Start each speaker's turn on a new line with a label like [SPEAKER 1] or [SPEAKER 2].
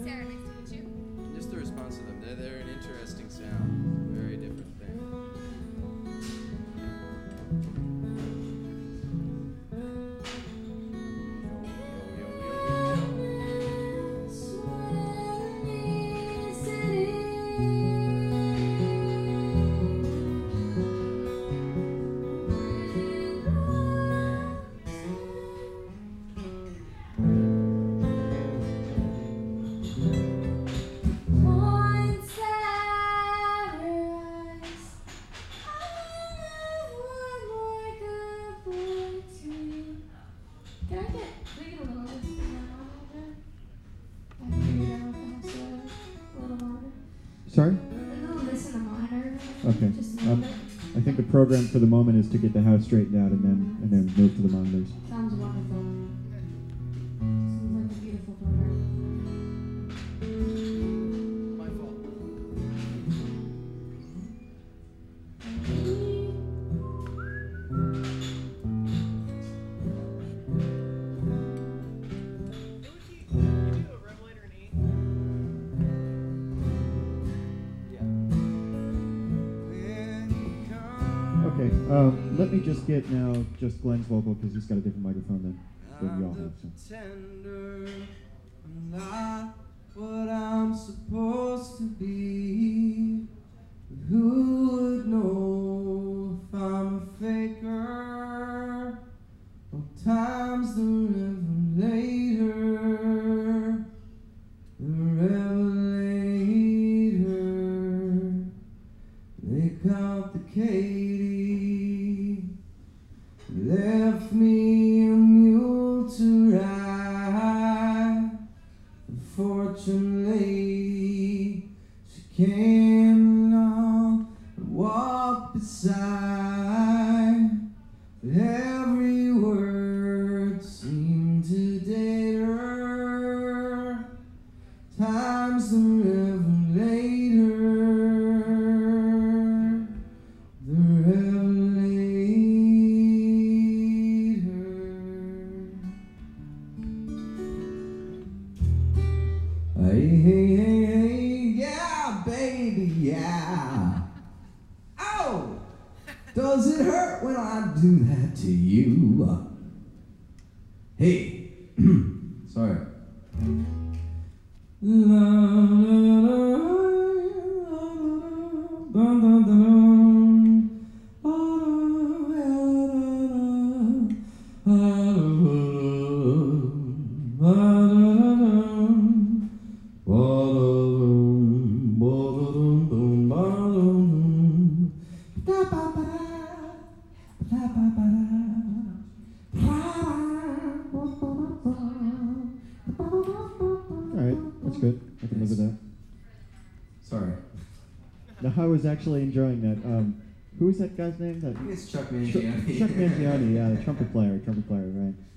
[SPEAKER 1] Sarah, nice to meet you.
[SPEAKER 2] Just the response to them. They're an interesting sound. Very different thing.
[SPEAKER 3] Sorry? Okay. I think the program for the moment is to get the house straightened out and then move to the monitors.
[SPEAKER 4] Sounds wonderful. Seems like a beautiful program.
[SPEAKER 2] My fault.
[SPEAKER 3] Okay, let me just get now just Glenn's vocal because he's got a different microphone than you all have. So.
[SPEAKER 5] Pretender, I'm not what I'm supposed to be. But who would know if I'm a faker? Well, time's the revelator, the revelator. They caught the Katie, left me a mule to ride. The fortune lady, she came along and walked beside. But every word seemed to date her. Time's the revelator, the revelator. Hey, hey, hey, hey, yeah, baby, yeah. Oh, does it hurt when I do that to you? Hey, sorry. La, la, la, la, la, la,
[SPEAKER 3] Alright, that's good. I can live with that.
[SPEAKER 5] Sorry.
[SPEAKER 3] Now, I was actually enjoying that. Who was that guy's name?
[SPEAKER 5] I think it's Chuck Mangione.
[SPEAKER 3] Chuck Mangione, yeah, the trumpet player, right.